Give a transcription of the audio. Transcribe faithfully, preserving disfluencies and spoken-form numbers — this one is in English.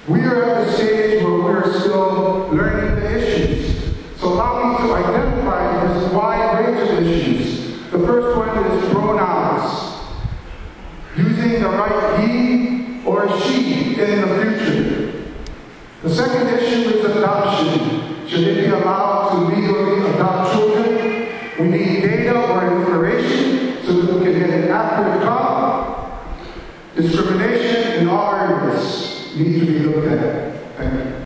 We are at the stage where we're still learning the issues. So allow me to identify this wide range of issues. The first one is pronouns. Using the right he or she in the future. The second issue is adoption. Should it be allowed to legally